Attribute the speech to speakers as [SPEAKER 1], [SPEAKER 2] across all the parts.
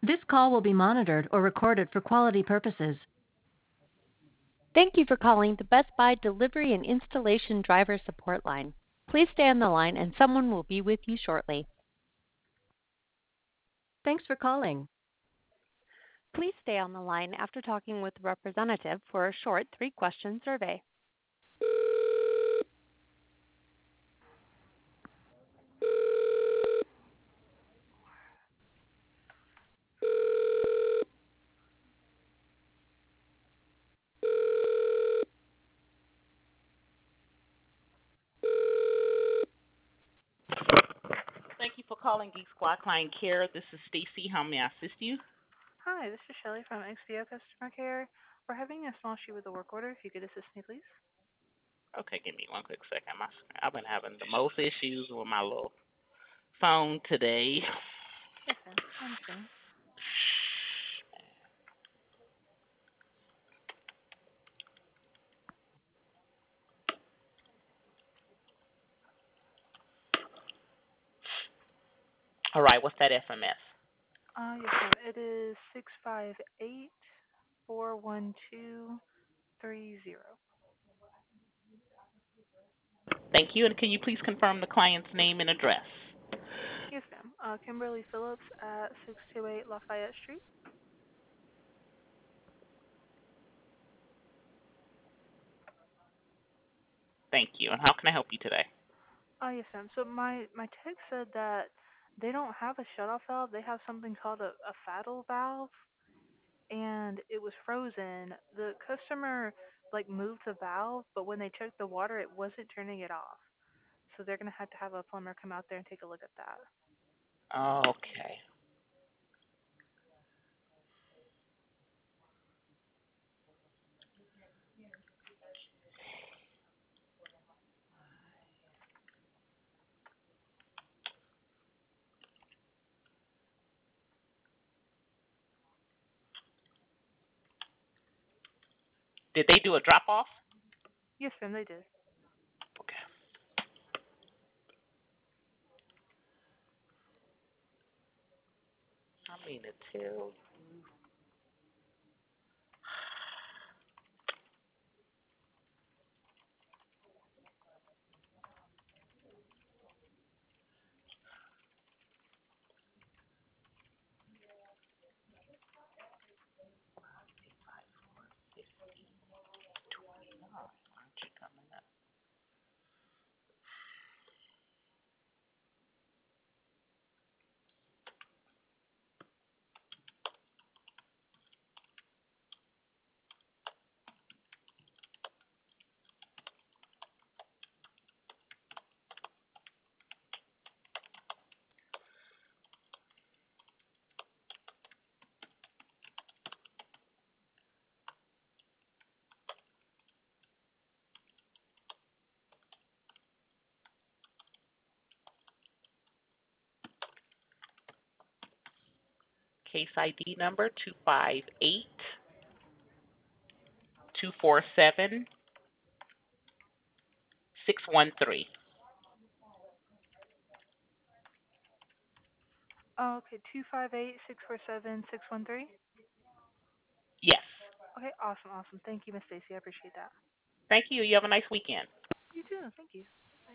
[SPEAKER 1] This call will be monitored or recorded for quality purposes.
[SPEAKER 2] Thank you for calling the Best Buy Delivery and Installation Driver Support Line. Please stay on the line and someone will be with you shortly.
[SPEAKER 1] Thanks for calling.
[SPEAKER 2] Please stay on the line after talking with the representative for a short 3-question survey.
[SPEAKER 3] Thank you for calling Geek Squad Client Care. This is Stacy. How may I assist you?
[SPEAKER 4] Hi, this is Shelly from XPO Customer Care. We're having a small issue with the work order. If you could assist me, please.
[SPEAKER 3] Okay, give me one quick second. I've been having the most issues with my little phone today.
[SPEAKER 4] Yes, ma'am. I understand.
[SPEAKER 3] All right, what's that FMS?
[SPEAKER 4] Yes, ma'am. It is 658-412-30.
[SPEAKER 3] Thank you. And can you please confirm the client's name and address?
[SPEAKER 4] Yes, ma'am. Kimberly Phillips at 628 Lafayette Street.
[SPEAKER 3] Thank you. And how can I help you today?
[SPEAKER 4] Yes, ma'am. So my tech said that they don't have a shutoff valve. They have something called a faddle valve, and it was frozen. The customer moved the valve, but when they checked the water, it wasn't turning it off. So they're gonna have to have a plumber come out there and take a look at that.
[SPEAKER 3] Okay. Did they do a drop off?
[SPEAKER 4] Yes, ma'am, they did.
[SPEAKER 3] Okay. I mean to tell you. Aren't you coming up? Case ID number 258-247-613.
[SPEAKER 4] Oh, okay, 258-647-613.
[SPEAKER 3] Yes.
[SPEAKER 4] Okay, awesome. Thank you, Miss Stacy. I appreciate that.
[SPEAKER 3] Thank you. You have a nice weekend.
[SPEAKER 4] You too. Thank you. Bye.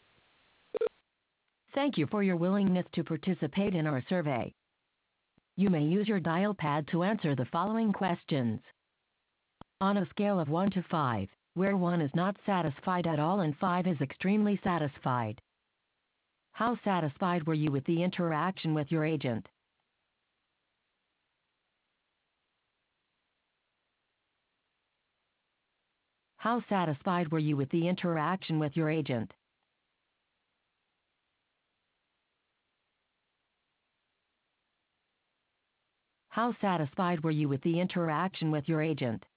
[SPEAKER 1] Thank you for your willingness to participate in our survey. You may use your dial pad to answer the following questions. On a scale of 1 to 5, where 1 is not satisfied at all and 5 is extremely satisfied, how satisfied were you with the interaction with your agent? How satisfied were you with the interaction with your agent? How satisfied were you with the interaction with your agent?